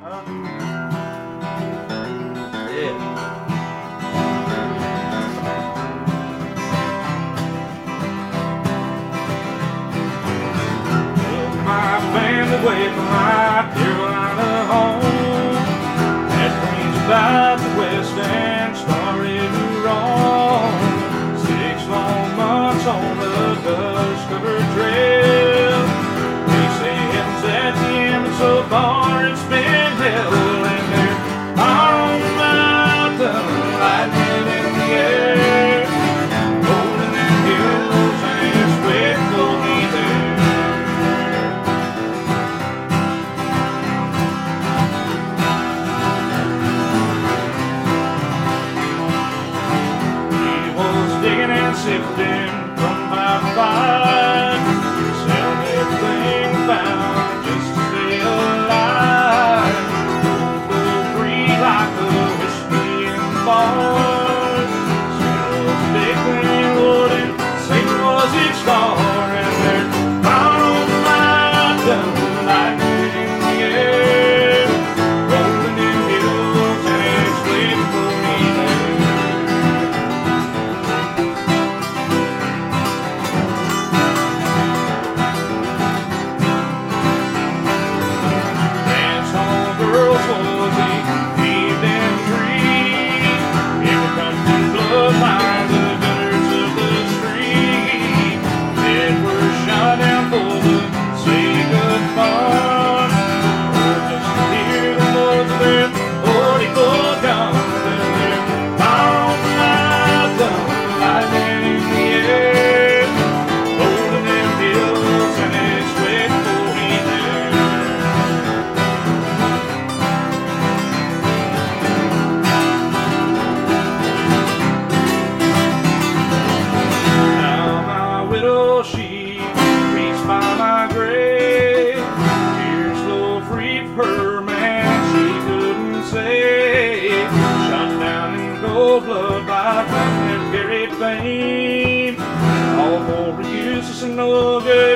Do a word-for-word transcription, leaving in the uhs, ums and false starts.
Yeah. My family away from my Carolina home. That brings about the west and started to roam. Six long months on the dust-covered trail. They say heaven's at the end, but so far it's been hell. And they're on the mountain, lightning in the air, rolling in hills, and it's waiting for me there. Sifting from my fight, selling everything found just to stay alive. Go free like a whiskey in the bar. Saint was a big thing, Lord, and Saint was each star. And they're out on the mountain, lightning in the air, rolling in hills, and it's waiting for me there. She reached by my grave, tears flow free for her man she couldn't save. Shot down in cold blood by family and buried fame, all for useless and no good.